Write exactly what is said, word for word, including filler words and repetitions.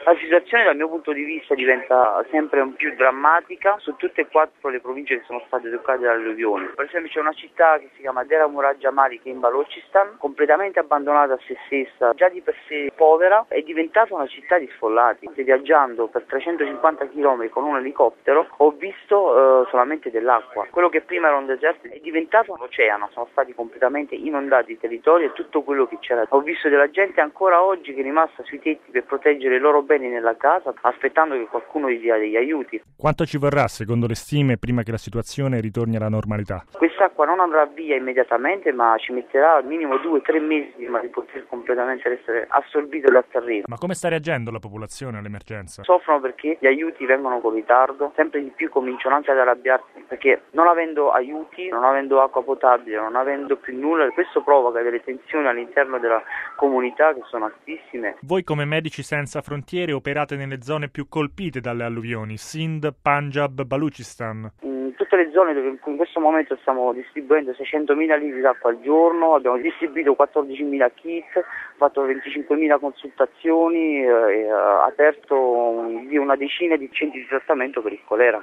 La situazione dal mio punto di vista diventa sempre più drammatica su tutte e quattro le province che sono state toccate dalle alluvioni. Per esempio c'è una città che si chiama Dera Murad Jamali, che è in Balochistan, completamente abbandonata a se stessa, già di per sé povera, è diventata una città di sfollati. Viaggiando per trecentocinquanta chilometri con un elicottero ho visto eh, solamente dell'acqua. Quello che prima era un deserto è diventato un oceano, sono stati completamente inondati i territori e tutto quello che c'era. Ho visto della gente ancora oggi che è rimasta sui tetti per proteggere i loro beni nella casa, aspettando che qualcuno gli dia degli aiuti. Quanto ci vorrà, secondo le stime, prima che la situazione ritorni alla normalità? Quest'acqua non andrà via immediatamente, ma ci metterà al minimo due o tre mesi prima di poter completamente essere assorbito dal terreno. Ma come sta reagendo la popolazione all'emergenza? Soffrono perché gli aiuti vengono con ritardo, sempre di più cominciano anche ad arrabbiarsi, perché non avendo aiuti, non avendo acqua potabile, non avendo più nulla, questo provoca delle tensioni all'interno della comunità che sono altissime. Voi come Medici Senza Frontiere operate nelle zone più colpite dalle alluvioni, Sindh, Punjab, Balochistan. In tutte le zone dove in questo momento stiamo distribuendo seicentomila litri d'acqua al giorno, abbiamo distribuito quattordicimila kit, fatto venticinquemila consultazioni e eh, aperto una decina di centri di trattamento per il colera.